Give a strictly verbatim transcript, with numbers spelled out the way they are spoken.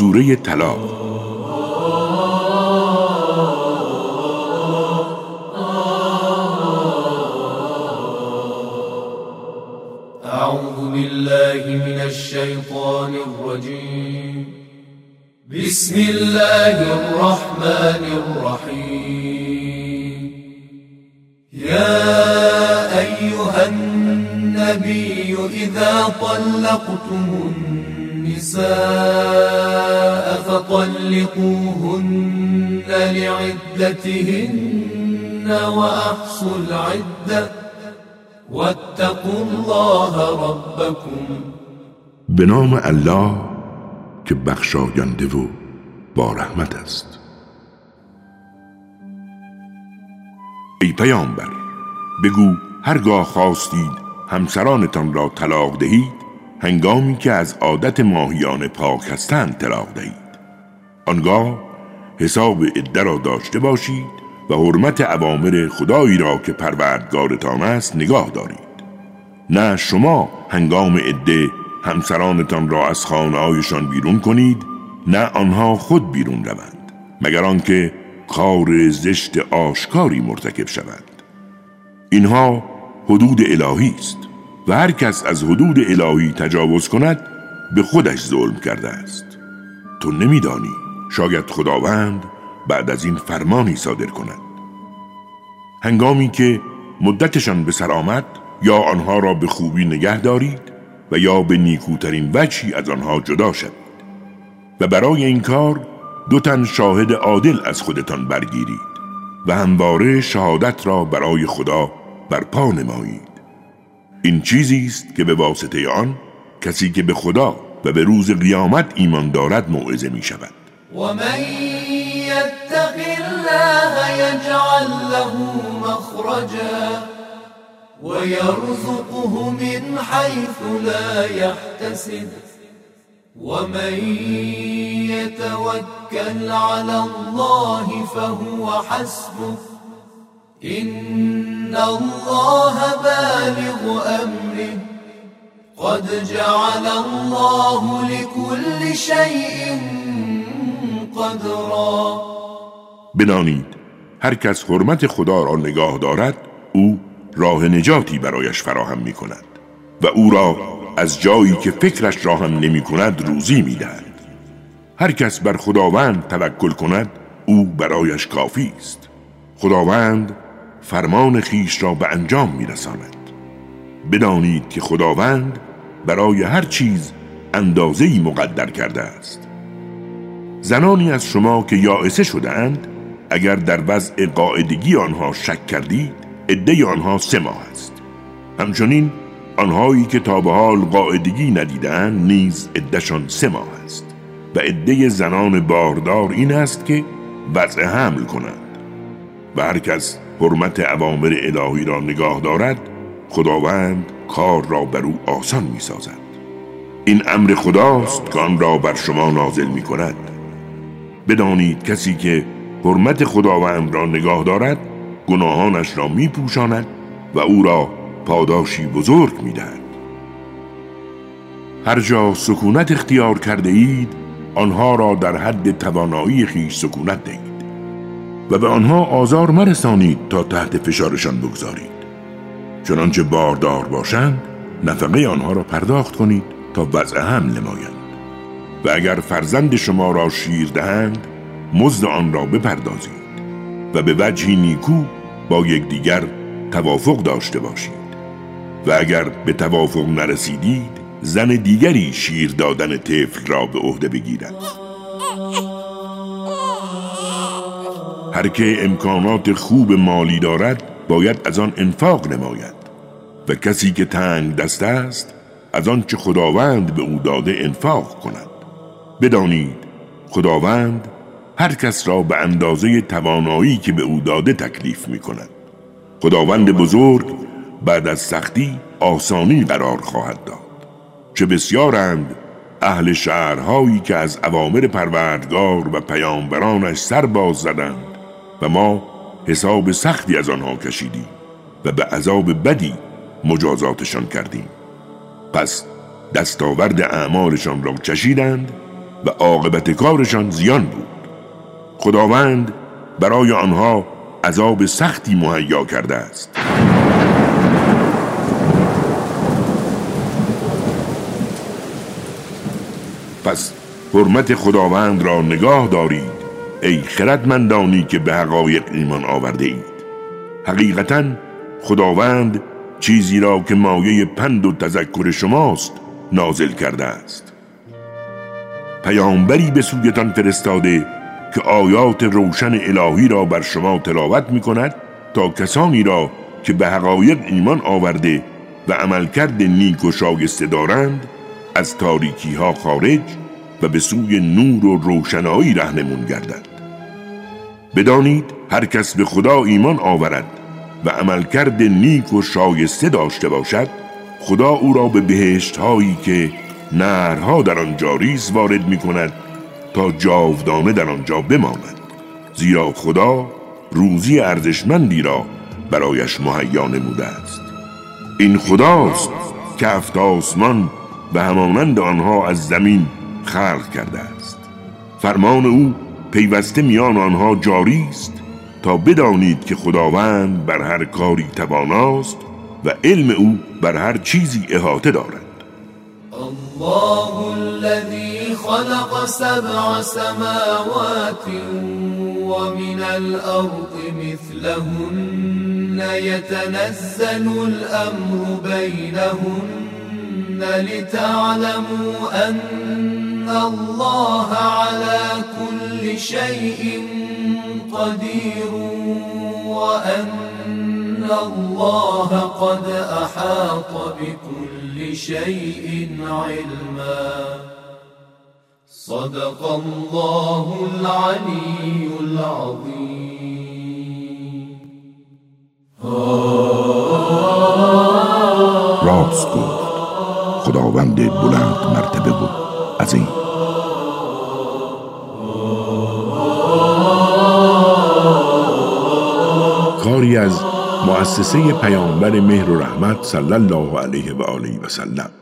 سوره طلاق. اعوذ بالله من الشیطان الرجیم. بسم الله الرحمن الرحیم. یا ایها النبی اذا طلقتم النساء فطلقوهن لعدتهن واحصوا العده واتقوا الله ربكم. به نام الله که بخشاینده و با رحمت است. ای پیامبر، بگو هرگاه خواستید همسرانتان را طلاق دهید، هنگامی که از عادت ماهیان پاک هستند طلاق دهید. آنگاه حساب عده را داشته باشید و حرمت اوامر خدایی را که پروردگارتان است نگاه دارید. نه شما هنگام عده همسرانتان را از خانه‌هایشان بیرون کنید، نه آنها خود بیرون روند، مگر آنکه کار زشت آشکاری مرتکب شوند. اینها حدود الهی است و هر کس از حدود الهی تجاوز کند به خودش ظلم کرده است. تو نمیدانی شاید خداوند بعد از این فرمانی صادر کند. هنگامی که مدتشان به سر آمد، یا آنها را به خوبی نگه دارید و یا به نیکوترین وجهی از آنها جدا شوید و برای این کار دو تن شاهد عادل از خودتان برگیرید و همواره شهادت را برای خدا برپا نمایید. این چیزی است که به واسطه آن کسی که به خدا و به روز قیامت ایمان دارد موعظه می شود. و من یتق الله یجعل له مخرجا و یرزقه من حیث لا یحتسب و من یتوکل علی الله فهو حسبه ان الله بالغ امره قد جعل الله لكل شيء قدرا. بدانید هر کس حرمت خدا را نگاه دارد، او راه نجاتی برایش فراهم می کند و او را از جایی که فکرش را هم نمی کند روزی می دهد. هر کس بر خداوند توکل کند، او برایش کافی است. خداوند فرمان خیش را به انجام می رساند. بدانید که خداوند برای هر چیز اندازه‌ای مقدر کرده است. زنانی از شما که یائسه شده‌اند، اگر در وضع قاعدگی آنها شک کردید، عده آنها سه ماه است. همچنین آنهایی که تا به حال قاعدگی ندیدند نیز عده‌شان سه ماه است و عده زنان باردار این است که وضع حمل کنند. و هر کس حرمت اوامر الهی را نگاه دارد، خداوند کار را بر او آسان می سازد. این امر خداست که آن را بر شما نازل می کند. بدانید کسی که حرمت خداوند را نگاه دارد، گناهانش را می پوشاند و او را پاداشی بزرگ می دهد. هر جا سکونت اختیار کرده اید، آنها را در حد توانایی خیش سکونت دهید و به آنها آزار مرسانید تا تحت فشارشان بگذارید. چنانچه باردار باشند، نفقه آنها را پرداخت کنید تا وضع حمل نمایند. و اگر فرزند شما را شیر دهند، مزد آن را بپردازید و به وجهی نیکو با یکدیگر توافق داشته باشید. و اگر به توافق نرسیدید، زن دیگری شیر دادن طفل را به عهده بگیرد. هر که امکانات خوب مالی دارد باید از آن انفاق نماید و کسی که تنگ دست است از آن چه خداوند به او داده انفاق کند. بدانید خداوند هر کس را به اندازه توانایی که به او داده تکلیف می کند. خداوند بزرگ بعد از سختی آسانی قرار خواهد داد. چه بسیارند اهل شهرهایی که از اوامر پروردگار و پیامبرانش سر باز زدند و ما حساب سختی از آنها کشیدیم و به عذاب بدی مجازاتشان کردیم. پس دستاورد اعمالشان را چشیدند و عاقبت کارشان زیان بود. خداوند برای آنها عذاب سختی مهیا کرده است. پس حرمت خداوند را نگاه دارید ای خردمندانی که به حقایق ایمان آورده اید. حقیقتاً خداوند چیزی را که مایه پند و تذکر شماست نازل کرده است. پیامبری به سویتان فرستاده که آیات روشن الهی را بر شما تلاوت می کند تا کسانی را که به حقایق ایمان آورده و عملکرد نیک و شایسته دارند از تاریکی ها خارج و به سوی نور و روشنایی راهنمون گردد. بدانید هر کس به خدا ایمان آورد و عملکرد نیک و شایسته داشته باشد، خدا او را به بهشت هایی که نهرها در آن جاری است وارد می کند تا جاودانه در آنجا بماند، زیرا خدا روزی ارزشمندی را برایش مهیا نموده است. این خداست که هفت آسمان و همانند آنها از زمین خلق کرده است. فرمان او پیوسته میان آنها جاری است تا بدانید که خداوند بر هر کاری تواناست و علم او بر هر چیزی احاطه دارد. الله الذي خلق سبع سماوات ومن الأرض مثلهن يتنزل الأمر بينهن لتعلموا أن الله على كل شيء قدير وأن الله قد أحاط بكل شيء علما. صدق الله العلي العظيم. راست گفت خداوند بلند مرتبه و عظیم. کاری از مؤسسه پیامبر مهر و رحمت صلی الله علیه و آله و سلم.